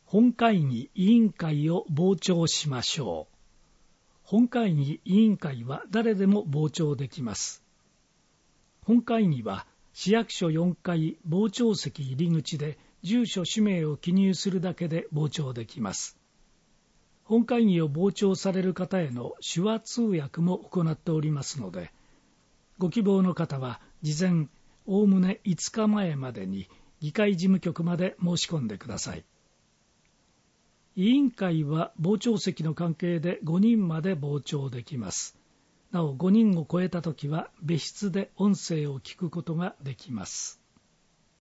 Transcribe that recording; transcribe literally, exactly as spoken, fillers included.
本会議委員会を傍聴しましょう。本会議委員会は誰でも傍聴できます。本会議は市役所よんかい傍聴席入り口で住所氏名を記入するだけで傍聴できます。本会議を傍聴される方への手話通訳も行っておりますので、ご希望の方は事前おおむねいつかまえまでに議会事務局まで申し込んでください。委員会は傍聴席の関係でごにんまで傍聴できます。なおごにんを超えたときは別室で音声を聞くことができます。